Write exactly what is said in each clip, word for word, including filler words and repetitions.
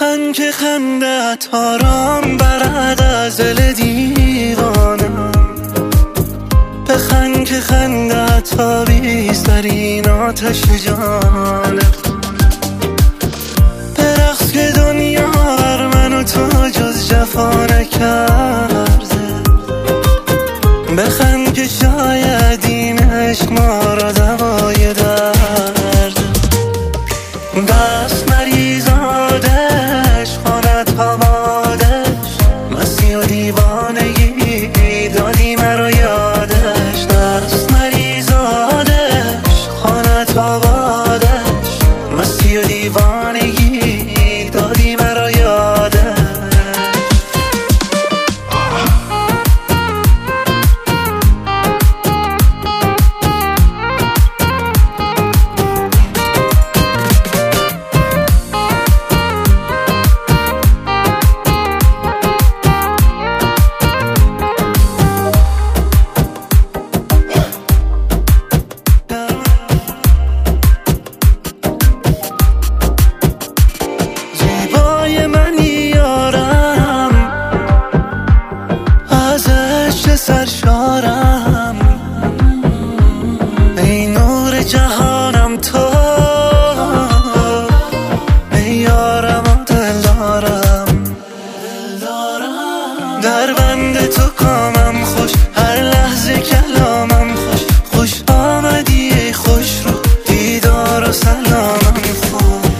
بخند که خندت آرام برد از دل دیوانم، بخند که خندت تابیز در این آتش جانم، برقص که دنیا بر من و تو جز جفا نکرده، بخند که شاید این عشق ما را دوای درده، دست مریزادش خانت پوادش، مستی و دیوانگی دادی مرا یادش، دست مریزادش خانت پوادش، مستی و دیوانگی دادی مرا یادش. سرشارم ای نور جهانم تو، ای یارم و دلدارم، در بند تو کامم خوش، هر لحظه کلامم خوش، خوش آمدی ای خوش رو دیدار و سلامم خوش،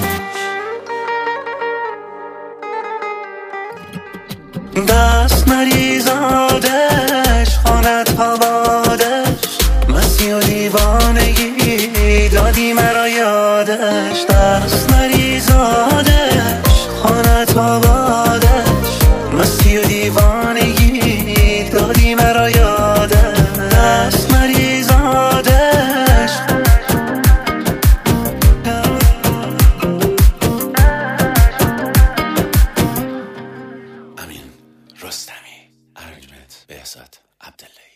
دست مریزادش خانت پوادش، مستی و دیوانگی دادی مرا یادش، دست مریزادش خانت پوادش، مستی و دیوانگی دادی مرا یادش، دست مریزادش. امین رستمی، ارنجمنت بهزاد عبدالله.